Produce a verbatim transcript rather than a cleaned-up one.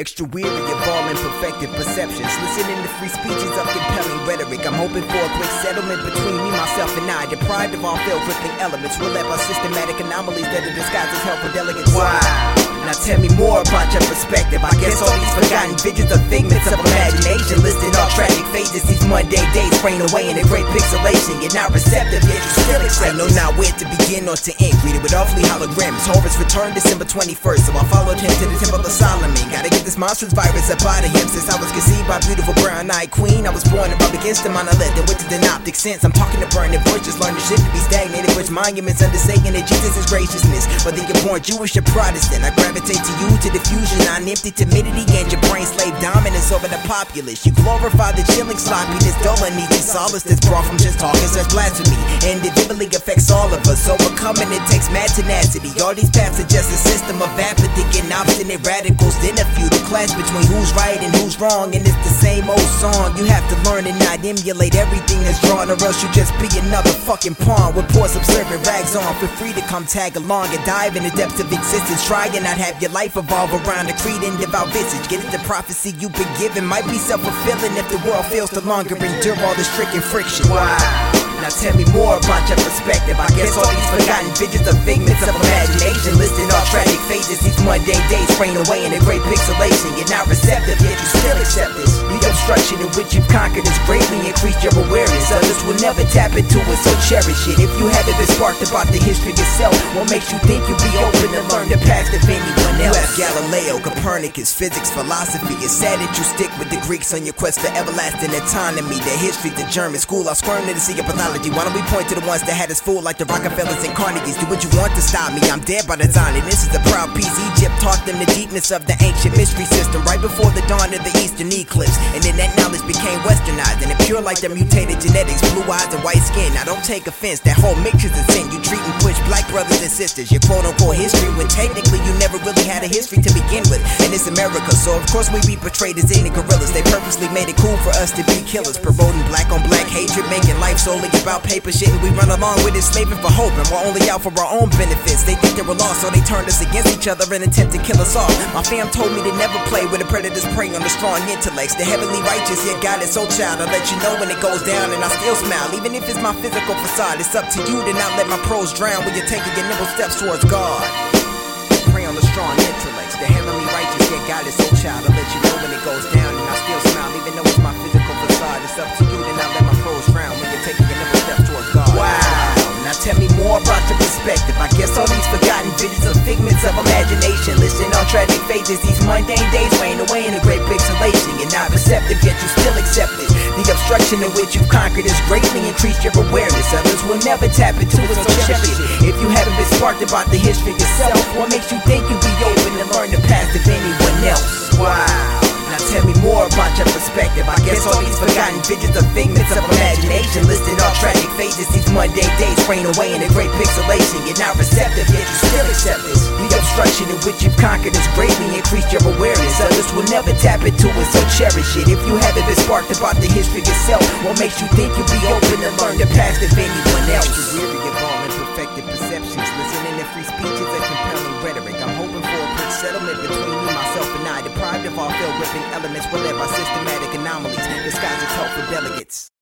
Extra weary of all imperfected perceptions. Listening to free speeches of compelling rhetoric. I'm hoping for a quick settlement between me, myself, and I. Deprived of all field-gripping elements. We're led by systematic anomalies that are disguised as helpful delegates. Wow. Now tell me more about your perspective. I guess all these forgotten visions are figments of imagination. Listed all tragic phases, these mundane days sprain away in a great pixelation. You're not receptive, yet you still accept. I know not where to begin or to end. Greeted with awfully holograms. Horus returned December twenty-first, so I followed him to the Temple of Solomon. Gotta get this monstrous virus up out of him. Since I was conceived by beautiful brown-eyed queen, I was born above against the monolith, and with the optic sense. I'm talking to burning bushes, learn the shit to be stagnated, which monuments understating that Jesus' graciousness. Whether you're born Jewish or Protestant, I gravitate to you, to diffusion, non-empty timidity, and your brain slave dominance over the populace. You glorify the chilling sloppiness, dull and easy solace that's brought from just talking such blasphemy, and it vividly affects all of us. Overcoming it takes mad tenacity. All these paths are just a system of apathy and obstinate radicals. Then a feudal clash between who's right and who's wrong, and it's the same old song. You have to learn and not emulate everything that's drawn, or else you just be another fucking pawn with poor subservient rags on. Feel free to come tag along and dive in the depths of existence. Try and not have your life evolve around a creed and devout visage. Get it, the prophecy you've been given might be self-fulfilling if the world fails to longer endure all this stricken friction. Wow. Now tell me more about your perspective. I guess all these forgotten visions are figments of imagination. Listing all tragic phases, these mundane days sprain away in a great pixelation. You're not receptive, yet you still accept this. The obstruction in which you've conquered has greatly increased your awareness. Others will never tap into it, so cherish it. If you haven't been sparked about the history yourself, what makes you think you'll be open to learn the past of anyone else? You have Galileo, Copernicus, physics, philosophy. It's sad that you stick with the Greeks on your quest for everlasting autonomy. The history, the German school, I squirm to see your pathology. Why don't we point to the ones that had us fooled like the Rockefellers and Carnegies? Do what you want to stop me, I'm dead by design, and this is a proud piece. Egypt taught them the deepness of the ancient mystery system right before the dawn of the eastern eclipse, and then that knowledge became westernized and it pure like their mutated genetics, blue eyes and white skin. Now don't take offense, that whole mixture's a sin. You treat and push black brothers and sisters, your quote-unquote history, when technically you never really had a history to begin with. And it's America, so of course we be portrayed as ignorant gorillas. They purposely made it cool for us to be killers, promoting black on black hatred, making life solely about paper shit, and we run along with it, slaving for hope, and we're only out for our own benefits. They think they were lost, so they turned us against each other and attempt to kill us all. My fam told me to never play with the predators prey on the strong intellects. The heavenly righteous, yet God is so child. I'll let you know when it goes down, and I still smile, even if it's my physical facade. It's up to you to not let my prose drown when you're taking your nimble steps towards God. Prey on the strong intellects. The heavenly righteous, yet God is so child. I'll let you know when it goes down, and I still smile, even though it's my physical facade. It's up to you to not let my prose drown when you're taking your nimble steps towards God. Wow. Now tell me more about your perspective. I guess all these forgotten visions are figments of imagination. Listing all tragic phases, these mundane days rain away in a great pixelation. You're not receptive, yet you still accept this. The obstruction in which you've conquered has greatly increased your awareness. Others will never tap into it, so cherish it. If you haven't been sparked about the history yourself, what makes you think you'll be open to learn the past of anyone else? Wow. Now tell me more about your perspective. I guess all these forgotten visions are figments of imagination. Listed all tragic phases, these mundane days sprain away in a great pixelation. You're not receptive, yet you still accept this. The obstruction in which you've conquered has greatly increased your awareness. Others will never tap into it, so cherish it. If you haven't been sparked about the history yourself, what makes you think you'll be open to learn the past of anyone else? You're weary of all imperfected perceptions, listening to free speeches and compelling rhetoric. I'm hoping for a quick settlement between me, myself, and I. Deprived of all field-ripping elements, we're led by systematic anomalies, disguised as helpful delegates.